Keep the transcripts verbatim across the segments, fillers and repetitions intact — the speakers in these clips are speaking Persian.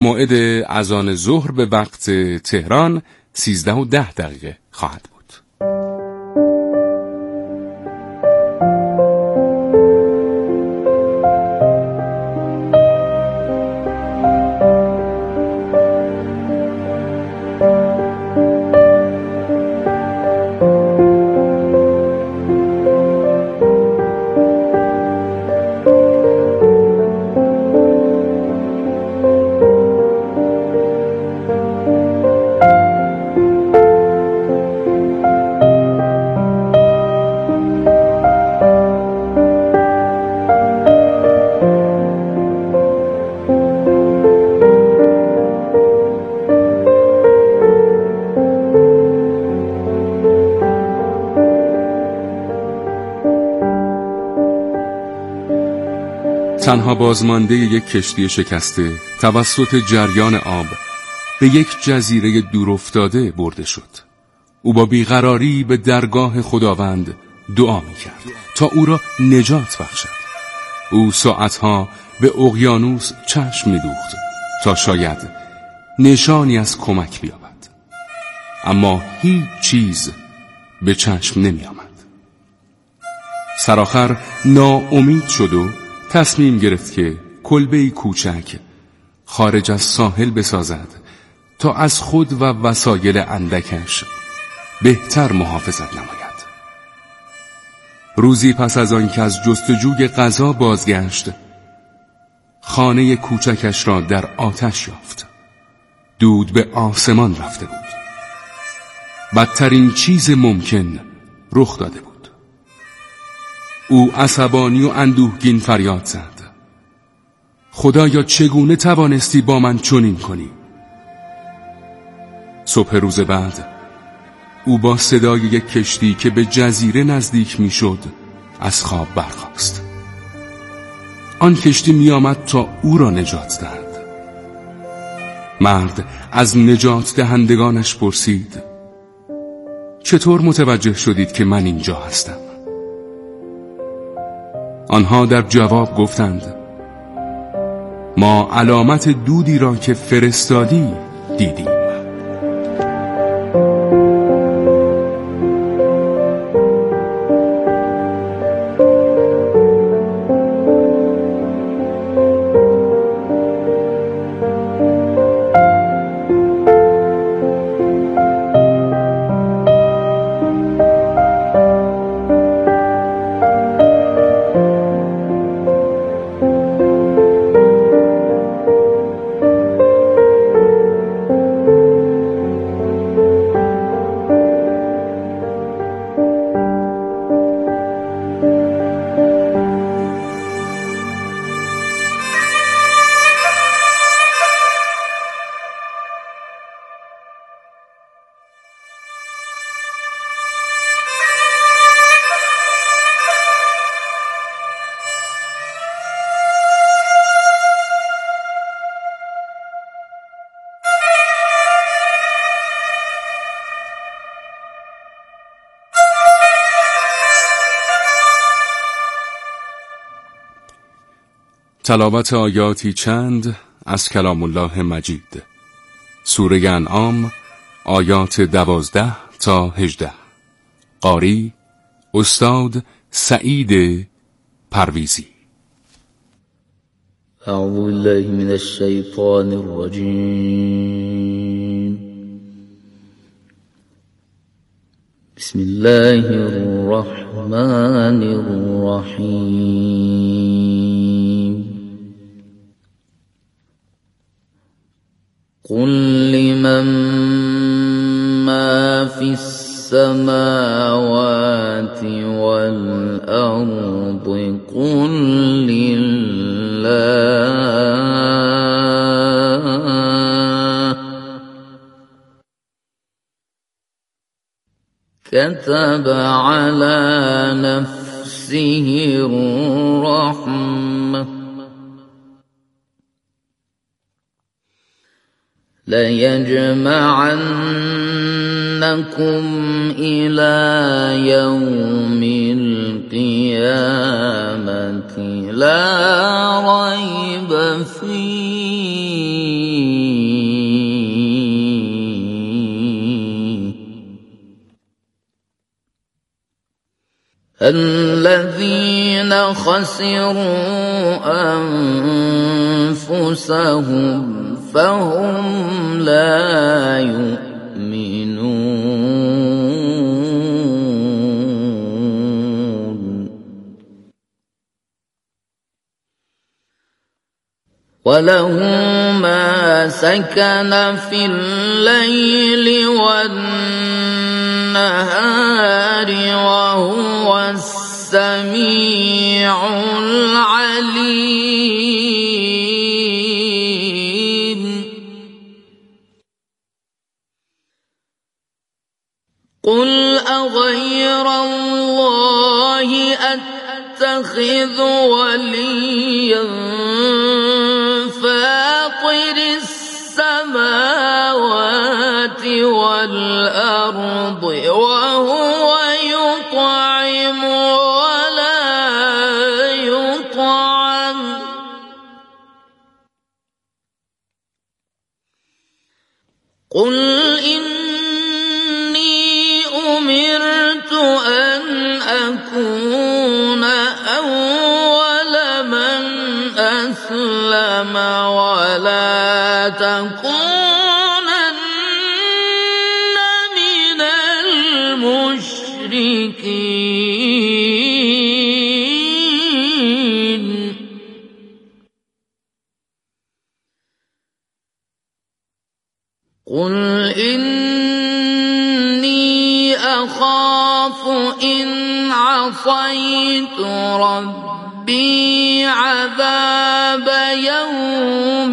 موعد اذان ظهر به وقت تهران سیزده و ده دقیقه خواهد بود. تنها بازمانده یک کشتی شکسته توسط جریان آب به یک جزیره دور افتاده برده شد. او با بیقراری به درگاه خداوند دعا می‌کرد تا او را نجات بخشد. او ساعتها به اقیانوس چشم می‌دوخت تا شاید نشانی از کمک بیابد، اما هیچ چیز به چشم نمی‌آمد. سرآخر ناامید شد و تصمیم گرفت که کلبه‌ای کوچک خارج از ساحل بسازد تا از خود و وسایل اندکش بهتر محافظت نماید. روزی پس از آن که از جستجوی غذا بازگشت، خانه کوچکش را در آتش یافت. دود به آسمان رفته بود. بدترین چیز ممکن رخ داده بود. او عصبانی و اندوهگین فریاد زد: خدایا چگونه توانستی با من چنین کنی؟ صبح روز بعد او با صدای یک کشتی که به جزیره نزدیک میشد از خواب برخاست. آن کشتی می آمد تا او را نجات دهد. مرد از نجات دهندگانش پرسید: چطور متوجه شدید که من اینجا هستم؟ آنها در جواب گفتند: ما علامت دودی را که فرستادی دیدیم. تلاوت آیاتی چند از کلام الله مجید. سوره انعام آیات دوازده تا هجده. قاری استاد سعید پرویزی. اعوذ بالله من الشیطان الرجیم. بسم الله الرحمن الرحیم. قل لمن ما في السماوات والأرض قل لله كتب على نفسه الرحمة ليجمعنكم إلى يوم القيامة لا ريب فيه الذين خسروا أنفسهم فهم لا يؤمنون وله ما سكن في الليل والنهار وهو السميع العليم قل أغير الله أتخذ وليا فاطر السماوات والأرض وهو يطعم ولا يطعم قل إني أمرت أن أكون أول من أسلم ولا تكونن من المشركين قل إني أخاف إن عصيت ربي عذاب يوم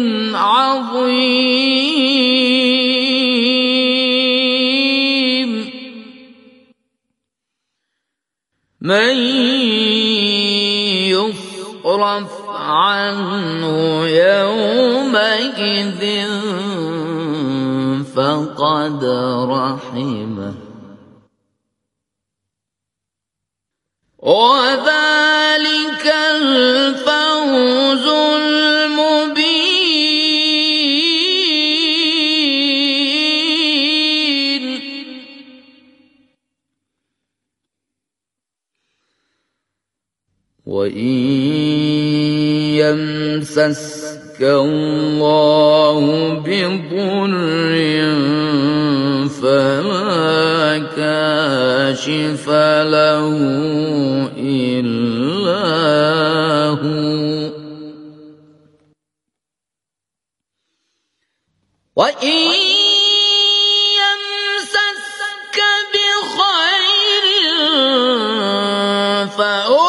عظيم من يصرف عنه يومئذ فقد رحمه وذلك الفوز المبين وإن يمسسك الله بضر فلا كاشف له إلا هو وإن يمسسك بخير فهو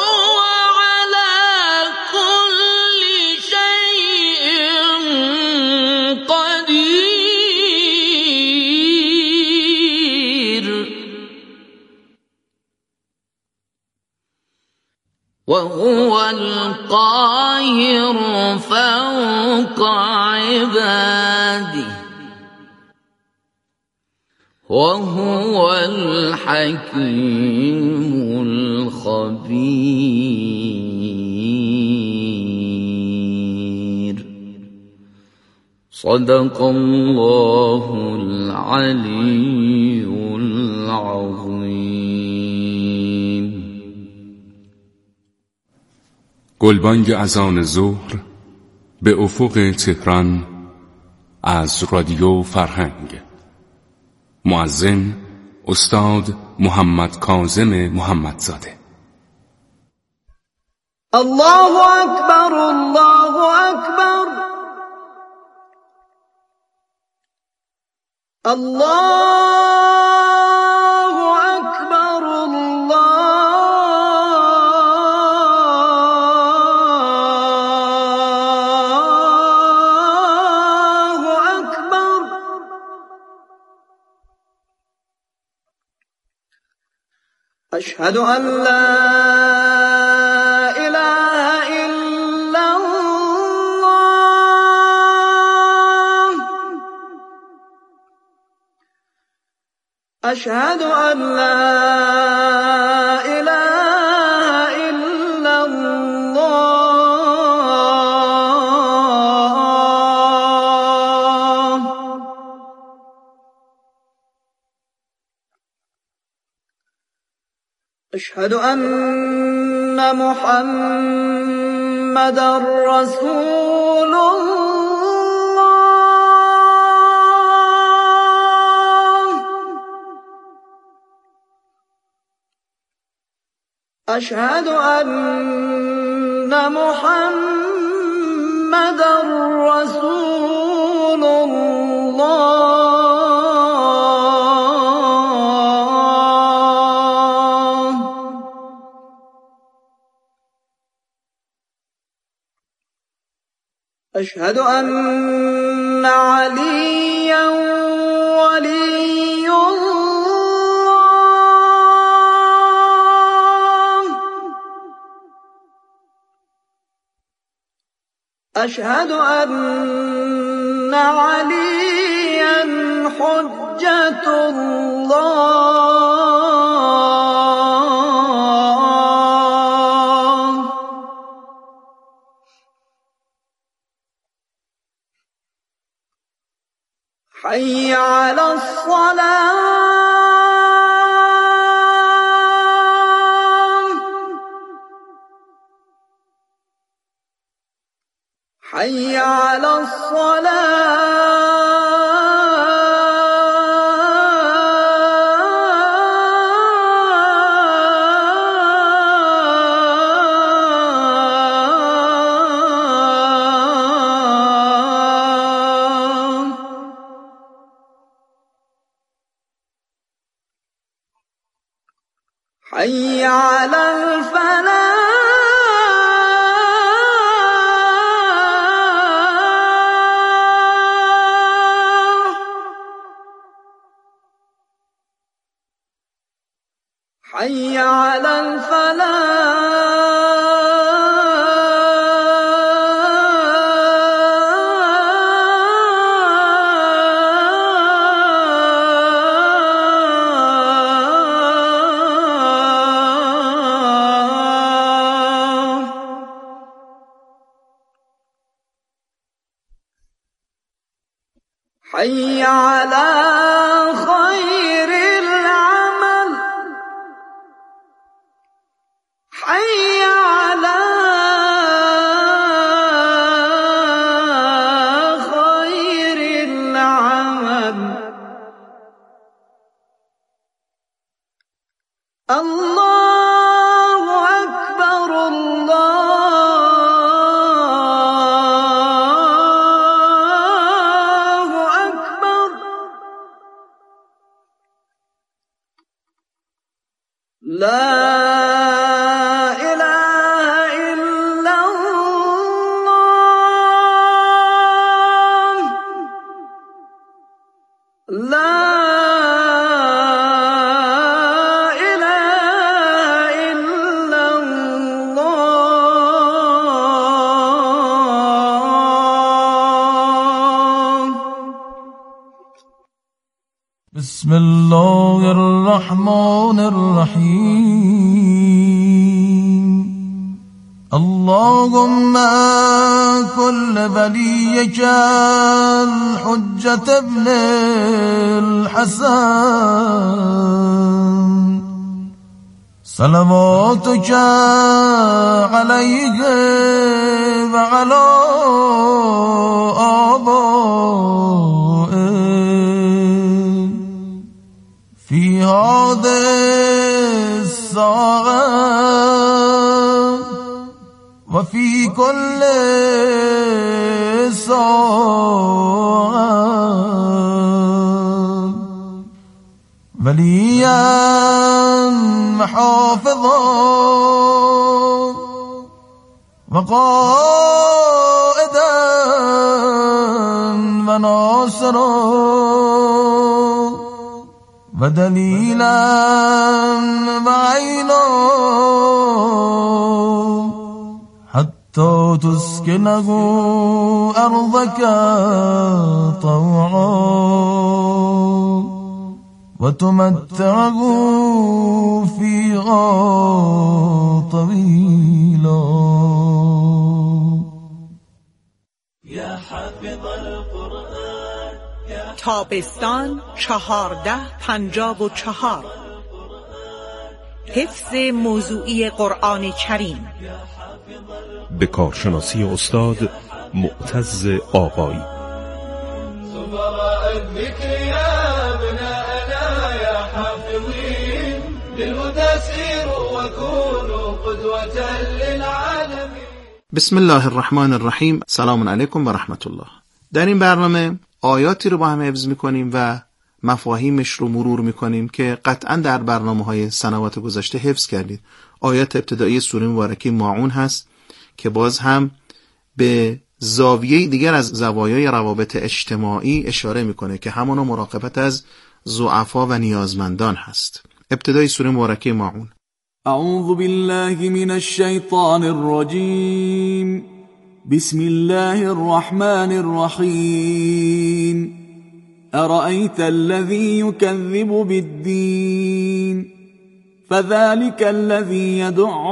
وهو القاهر فوق عباده وهو الحكيم الخبير صدق الله العلي العظيم. گلبانگ اذان ظهر به افق تهران از رادیو فرهنگ. مؤذن استاد محمد کاظم محمدزاده. الله اکبر الله اکبر الله اکبر الله اکبر اشهد ان لا أشهد أن لا إله إلا الله أشهد أن محمدًا رسول الله. أشهد أن محمدًا رسول الله. أشهد أن عليًّا ولي الله. أشهد أن عليًّا حجة الله. حي على الصلاة. حي على حي على الفلاح. حي على الفلاح. حي على خير العمل. حي على خير العمل. الله أكبر. الله أكبر. لا إله إلا الله. لا إله إلا الله. بسم الله الرحمن الرحيم. اللهم كل وليك الحجة ابن الحسن صلواتك عليه وعلى آبائه في هذه الساعة وفي كل ساعة وليا محافظا وقائدا وناصرا ودليلا وعينا حتى تسكنه أرضك طوعا وتمتعه فيها طويلا. يا حافظ القرآن تابستان چهارده پنجاب و چهار حفظ موضوعی قرآن کریم. به کارشناسی استاد معتز آقایی. سفراء الذكر يا ابناءنا يا حافظين للهدى سيروا وكونوا قدوة للعالمين. بسم الله الرحمن الرحیم. سلام علیکم و رحمت الله. در این برنامه آیاتی رو با هم حفظ میکنیم و مفاهیمش رو مرور میکنیم که قطعا در برنامه‌های سنوات گذشته حفظ کردید. آیات ابتدایی سوره مبارکه ماعون هست که باز هم به زاویه دیگر از زوایای روابط اجتماعی اشاره میکنه که همانا مراقبت از ضعفا و نیازمندان هست. ابتدای سوره مبارکه ماعون. اعوذ بالله من الشیطان الرجیم. بسم الله الرحمن الرحیم. أرأيت الذي يكذب بالدين فذلك الذي يدع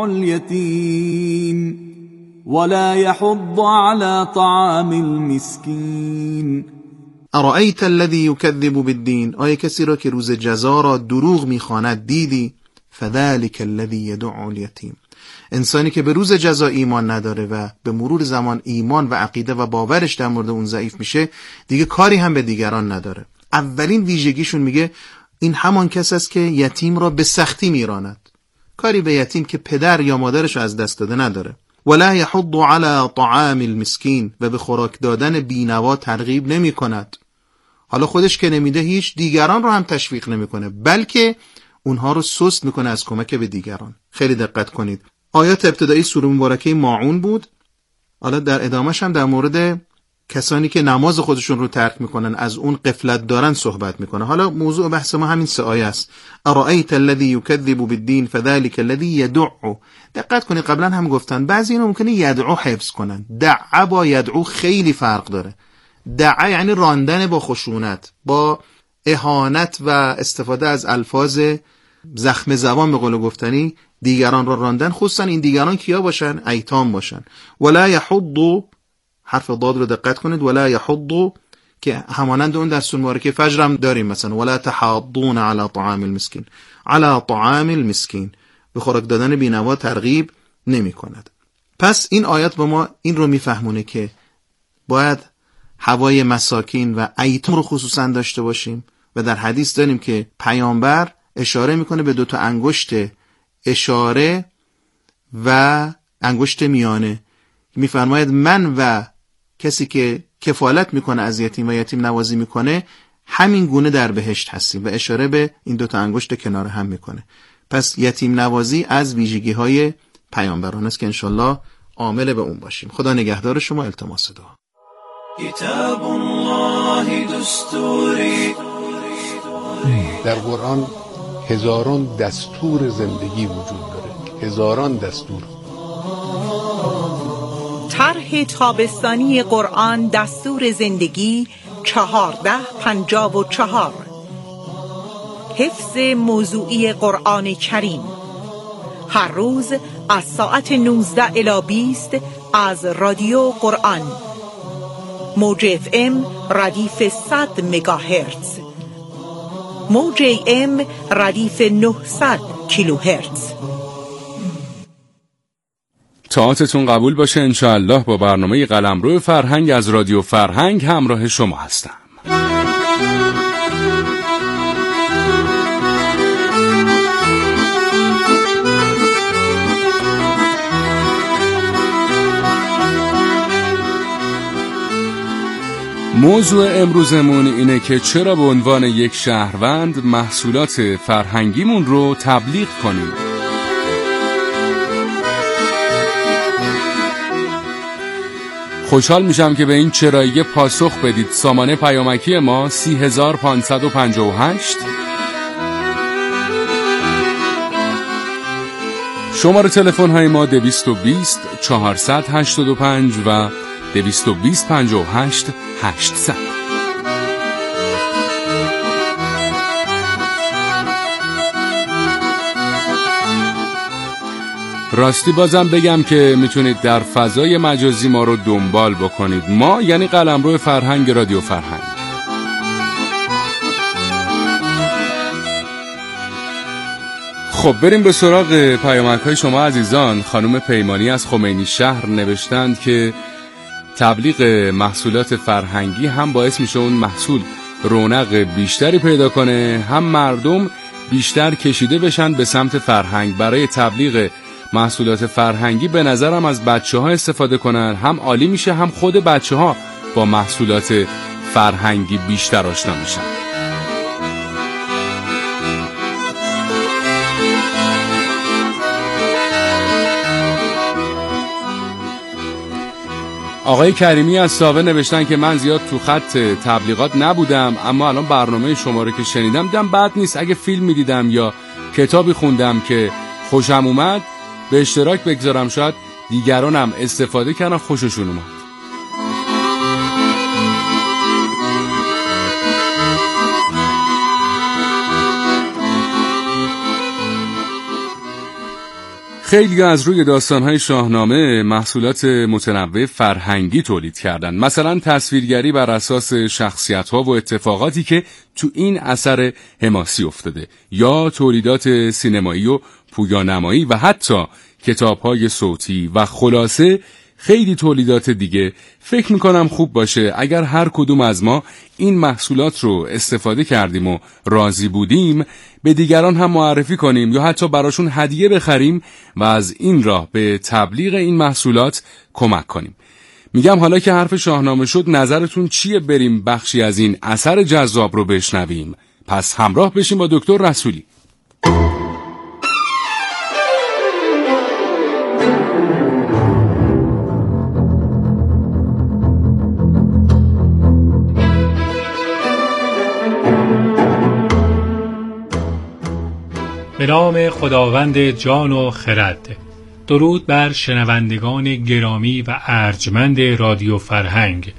اليتيم ولا يحض على طعام المسكين. أرأيت الذي يكذب بالدين، آیا کسی را که روز جزا را دروغ میخواند دیدی؟ فذلك الذي يدع اليتيم، انسانی که به روز جزا ایمان نداره و به مرور زمان ایمان و عقیده و باورش در مورد اون ضعیف میشه، دیگه کاری هم به دیگران نداره. اولین ویژگیشون میگه این همان کس است که یتیم را به سختی میراند، کاری به یتیم که پدر یا مادرش از دست داده نداره. ولا يحض على طعام المسكين، و به خوراک دادن بینوا ترغیب نمی کند. حالا خودش که نمیده هیچ دیگران رو هم تشویق نمیکنه، بلکه اونها رو سست میکنه از کمک به دیگران. خیلی دقت کنید. آیات ابتدایی سوره مبارکه ماعون بود. حالا در ادامهش هم در مورد کسانی که نماز خودشون رو ترک میکنن، از اون غفلت دارن صحبت میکنه. حالا موضوع بحث ما همین سه آیه است. ارائیت الذی یکذب بالدین فذلک الذی یدع. دقت کنید، قبلا هم گفتن بعضی اینا ممکنه یدعو حفظ کنن. دع با یدعو خیلی فرق داره. دع یعنی راندن با خشونت، با اهانت و استفاده از الفاظ زخم زبان به قول گفتنی دیگران را راندن، خصوصا این دیگران کیا باشن؟ ایتام باشن. ولا یحض، حرف ضاد رو دقت کنید، ولا یحض که همانند اون در سوره مبارکه فجر هم داریم، مثلا ولا تحاضون علی طعام المسکین، علی طعام المسکین، به خوراک دادن بینوا ترغیب نمی کند. پس این آیات به ما این رو میفهمونه که باید هوای مساکین و ایتام رو خصوصا داشته باشیم و در حدیث داریم که پیامبر اشاره میکنه به دو تا انگشت اشاره و انگشت میانه، میفرماید من و کسی که کفالت میکنه از یتیم و یتیم نوازی میکنه همین گونه در بهشت هستیم، و اشاره به این دو تا انگشت کنار هم میکنه. پس یتیم نوازی از ویژگی های پیامبران است که انشالله عامل به اون باشیم. خدا نگهدار شما. التماس دعا. کتاب الله دستوری. در قرآن هزاران دستور زندگی وجود داره، هزاران دستور. طرح تابستانی قرآن دستور زندگی چهارده پنجاب و چهار. حفظ موضوعی قرآن کریم هر روز از ساعت نوزده الی بیست از رادیو قرآن، موج اف ام ردیف صد مگاهرتز، موج ام ردیف نهصد کیلوهرتز. طاعتتون قبول باشه انشاءالله. با برنامه قلمرو فرهنگ از رادیو فرهنگ همراه شما هستم. موضوع امروزمون اینه که چرا به عنوان یک شهروند محصولات فرهنگیمون رو تبلیغ کنیم. خوشحال میشم که به این چرایی پاسخ بدید. سامانه پیامکی ما سی هزار پانصد و پنجاه و هشت، شماره تلفن های ما دویست و بیست چهارصد هشتاد و پنج و دویست و بیست پنجاه و هشت هشتصد. راستی بازم بگم که میتونید در فضای مجازی ما رو دنبال بکنید. ما یعنی قلمرو فرهنگ رادیو فرهنگ. خب بریم به سراغ پیامک‌های شما عزیزان. خانم پیمانی از خمینی شهر نوشتند که تبلیغ محصولات فرهنگی هم باعث میشه اون محصول رونق بیشتری پیدا کنه، هم مردم بیشتر کشیده بشن به سمت فرهنگ. برای تبلیغ محصولات فرهنگی به نظرم از بچه ها استفاده کنن، هم عالی میشه، هم خود بچه ها با محصولات فرهنگی بیشتر آشنا میشن. آقای کریمی از ساوه نوشتن که من زیاد تو خط تبلیغات نبودم، اما الان برنامه شما رو که شنیدم دیدم بد نیست. اگه فیلم میدیدم یا کتابی خوندم که خوشم اومد به اشتراک بگذارم، شاید دیگرانم استفاده کردن خوششون اومد. خیلی از روی داستان‌های شاهنامه محصولات متنوع فرهنگی تولید کردن، مثلا تصویرگری بر اساس شخصیت‌ها و اتفاقاتی که تو این اثر حماسی افتاده، یا تولیدات سینمایی و پویانمایی و حتی کتاب‌های صوتی و خلاصه خیلی تولیدات دیگه. فکر میکنم خوب باشه اگر هر کدوم از ما این محصولات رو استفاده کردیم و راضی بودیم به دیگران هم معرفی کنیم یا حتی براشون هدیه بخریم و از این راه به تبلیغ این محصولات کمک کنیم. میگم حالا که حرف شاهنامه شد نظرتون چیه؟ بریم بخشی از این اثر جذاب رو بشنویم. پس همراه بشیم با دکتر رسولی. به نام خداوند جان و خرد. درود بر شنوندگان گرامی و ارجمند رادیو فرهنگ.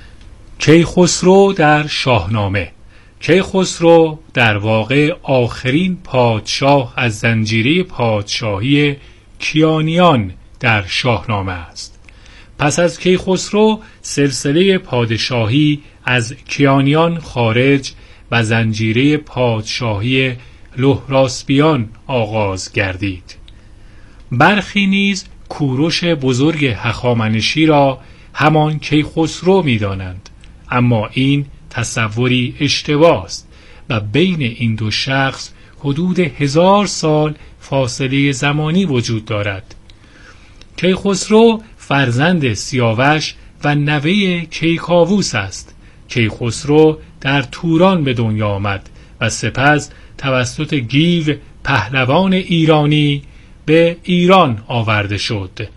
کیخسرو در شاهنامه. کیخسرو در واقع آخرین پادشاه از زنجیره پادشاهی کیانیان در شاهنامه است. پس از کیخسرو سلسله پادشاهی از کیانیان خارج و زنجیره پادشاهی لهراسبیان آغاز گردید. برخی نیز کوروش بزرگ هخامنشی را همان کیخسرو می دانند، اما این تصوری اشتباه است و بین این دو شخص حدود هزار سال فاصله زمانی وجود دارد. کیخسرو فرزند سیاوش و نوه کیکاووس است. کیخسرو در توران به دنیا آمد و سپس توسط گیو پهلوان ایرانی به ایران آورده شد.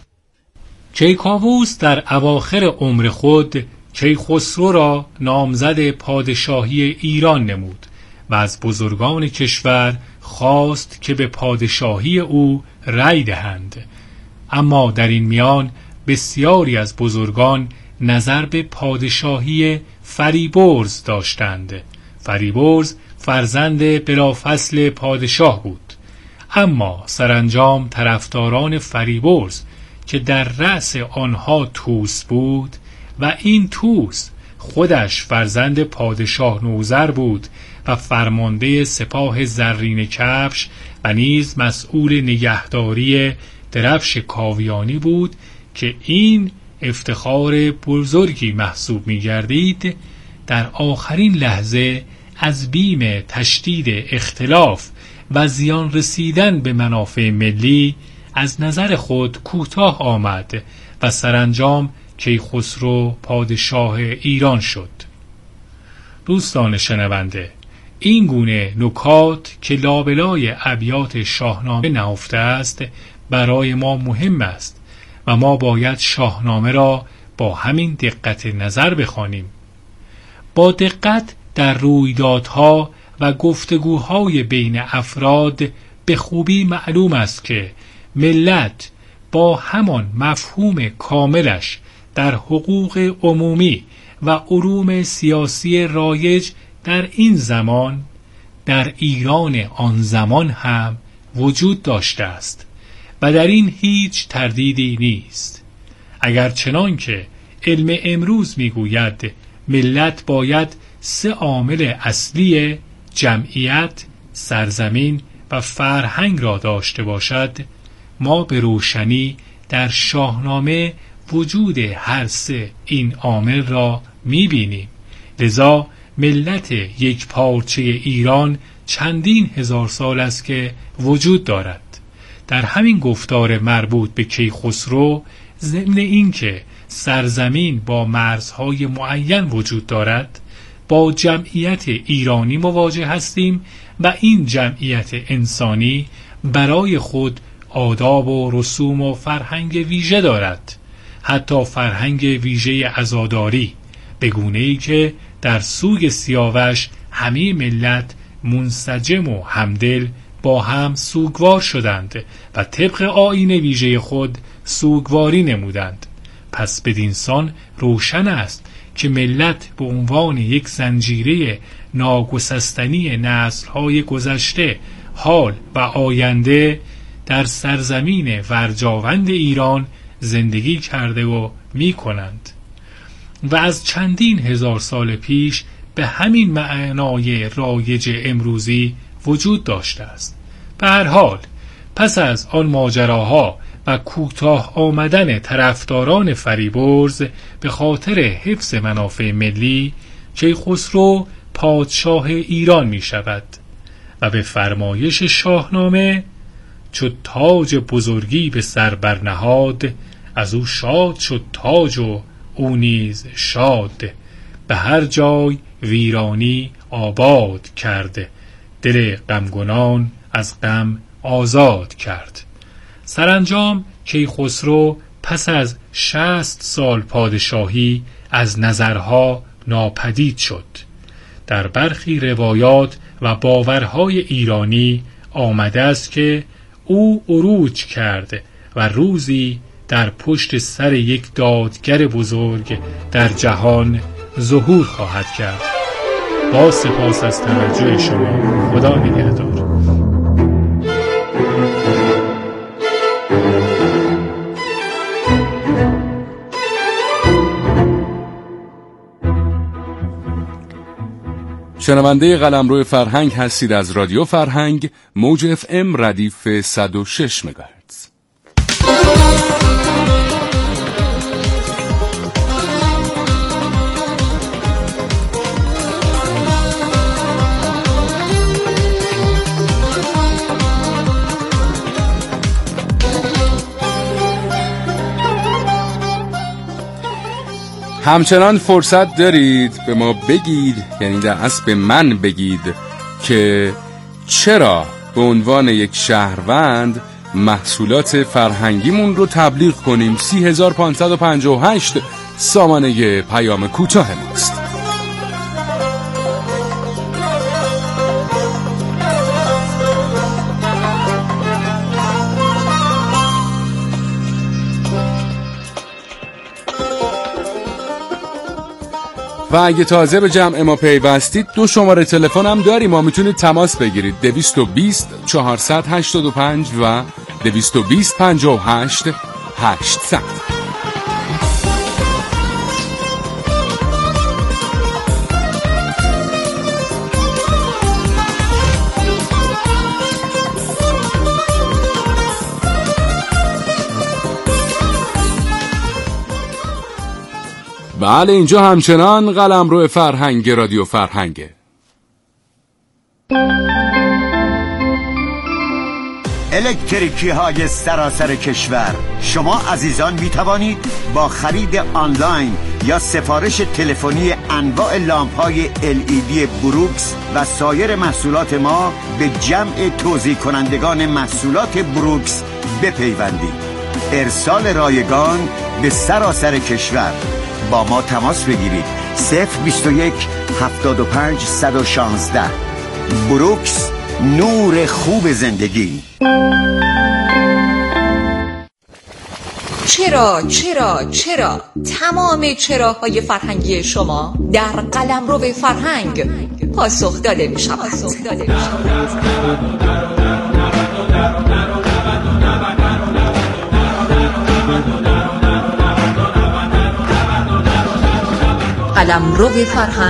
کیکاووس در اواخر عمر خود کیخسرو را نامزد پادشاهی ایران نمود و از بزرگان کشور خواست که به پادشاهی او رأی دهند، اما در این میان بسیاری از بزرگان نظر به پادشاهی فریبرز داشتند. فریبرز فرزند بلافصل پادشاه بود، اما سرانجام طرفداران فریبرز که در رأس آنها توس بود و این توس خودش فرزند پادشاه نوذر بود و فرمانده سپاه زرین کفش و نیز مسئول نگهداری درفش کاویانی بود که این افتخار بزرگی محسوب می گردید، در آخرین لحظه از بیم تشدید اختلاف و زیان رسیدن به منافع ملی از نظر خود کوتاه آمد و سرانجام کیخسرو پادشاه ایران شد. دوستان شنونده، این گونه نکات که لابلای ابیات شاهنامه نهفته است برای ما مهم است و ما باید شاهنامه را با همین دقت نظر بخوانیم. با دقت در رویدادها و گفتگوهای بین افراد به خوبی معلوم است که ملت با همان مفهوم کاملش در حقوق عمومی و علوم سیاسی رایج در این زمان در ایران آن زمان هم وجود داشته است و در این هیچ تردیدی نیست. اگر چنان که علم امروز میگوید ملت باید سه عامل اصلی جمعیت، سرزمین و فرهنگ را داشته باشد، ما به روشنی در شاهنامه وجود هر سه این عامل را می‌بینیم. لذا ملت یک پارچه ایران چندین هزار سال است که وجود دارد. در همین گفتار مربوط به کیخسرو، ضمن این که سرزمین با مرزهای معین وجود دارد، با جمعیت ایرانی مواجه هستیم و این جمعیت انسانی برای خود آداب و رسوم و فرهنگ ویژه دارد، حتی فرهنگ ویژه عزاداری، به گونه‌ای که در سوگ سیاوش همه ملت منسجم و همدل با هم سوگوار شدند و طبق آیین ویژه خود سوگواری نمودند. پس بدینسان روشن است که ملت به عنوان یک زنجیره ناگسستنی نسل‌های گذشته، حال و آینده در سرزمین ورجاوند ایران زندگی کرده و می کنند و از چندین هزار سال پیش به همین معنای رایج امروزی وجود داشته است. به هر حال پس از آن ماجراها و کوتاه آمدن طرفداران فریبرز به خاطر حفظ منافع ملی، کیخسرو پادشاه ایران می شود و به فرمایش شاهنامه چو تاج بزرگی به سر برنهاد، از او شاد شد تاج و او نیز شاد، به هر جای ویرانی آباد کرد، دل غمگنان از غم آزاد کرد. سرانجام کیخسرو پس از شصت سال پادشاهی از نظرها ناپدید شد. در برخی روایات و باورهای ایرانی آمده است که او عروج کرد و روزی در پشت سر یک دادگر بزرگ در جهان ظهور خواهد کرد. با سپاس از توجه شما. خدا نگهدار. شنونده قلمرو فرهنگ هستید از رادیو فرهنگ، موج اف ام ردیف صد و شش مگاهرتز. همچنان فرصت دارید به ما بگید، یعنی در اصل به من بگید که چرا به عنوان یک شهروند محصولات فرهنگیمون رو تبلیغ کنیم. سی هزار پانصد و پنجاه و هشت سامانه پیام کوتاه ماست. و اگه تازه به جمع ما پیوستید، دو شماره تلفن هم داریم، ما میتونید تماس بگیرید: دویست و بیست چهارصد هشتاد و پنج و دویست و بیست پنجاه و هشت هشتصد. بله، اینجا همچنان قلمرو فرهنگ رادیو فرهنگه. الکتریکی های سراسر کشور، شما عزیزان می توانید با خرید آنلاین یا سفارش تلفنی انواع لامپ های ال ای دی بروکس و سایر محصولات ما به جمع توزیع کنندگان محصولات بروکس بپیوندید. ارسال رایگان به سراسر کشور. با ما تماس بگیرید: صفر بیست و یک هفتاد و پنج صد و شانزده. بروکس، نور خوب زندگی. چرا چرا چرا تمام چراهای فرهنگی شما در قلمرو فرهنگ پاسخ داده می شود. قلمرو فرهنگ